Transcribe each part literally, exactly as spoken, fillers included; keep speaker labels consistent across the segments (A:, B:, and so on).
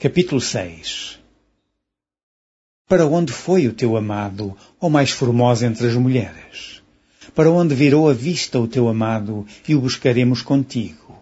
A: Capítulo seis. Para onde foi o teu amado, ó mais formosa entre as mulheres? Para onde virou a vista o teu amado, e o buscaremos contigo?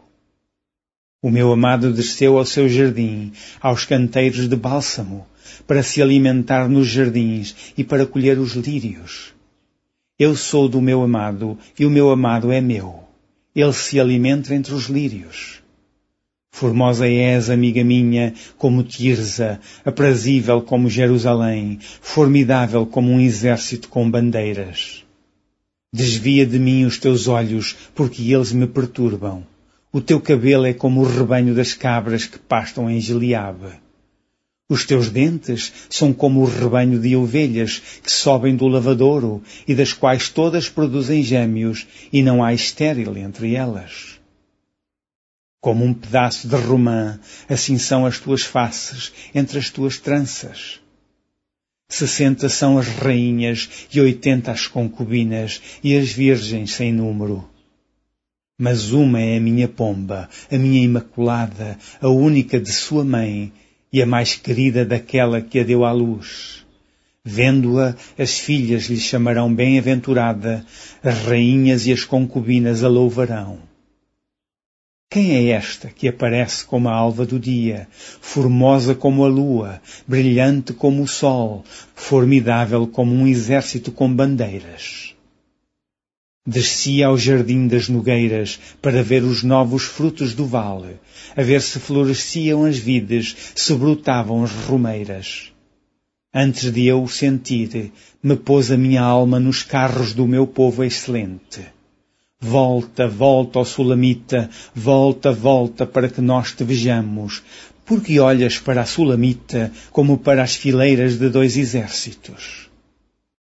A: O meu amado desceu ao seu jardim, aos canteiros de bálsamo, para se alimentar nos jardins e para colher os lírios. Eu sou do meu amado, e o meu amado é meu. Ele se alimenta entre os lírios. Formosa és, amiga minha, como Tirza, aprazível como Jerusalém, formidável como um exército com bandeiras. Desvia de mim os teus olhos, porque eles me perturbam. O teu cabelo é como o rebanho das cabras que pastam em Gileade. Os teus dentes são como o rebanho de ovelhas que sobem do lavadouro e das quais todas produzem gêmeos, e não há estéril entre elas. Como um pedaço de romã, assim são as tuas faces entre as tuas tranças. Sessenta são as rainhas e oitenta as concubinas e as virgens sem número. Mas uma é a minha pomba, a minha imaculada, a única de sua mãe e a mais querida daquela que a deu à luz. Vendo-a, as filhas lhe chamarão bem-aventurada, as rainhas e as concubinas a louvarão. Quem é esta que aparece como a alva do dia, formosa como a lua, brilhante como o sol, formidável como um exército com bandeiras? Descia ao jardim das nogueiras para ver os novos frutos do vale, a ver se floresciam as vides, se brotavam as romeiras. Antes de eu o sentir, me pôs a minha alma nos carros do meu povo excelente. Volta, volta, ó Sulamita, volta, volta, para que nós te vejamos, porque olhas para a Sulamita como para as fileiras de dois exércitos.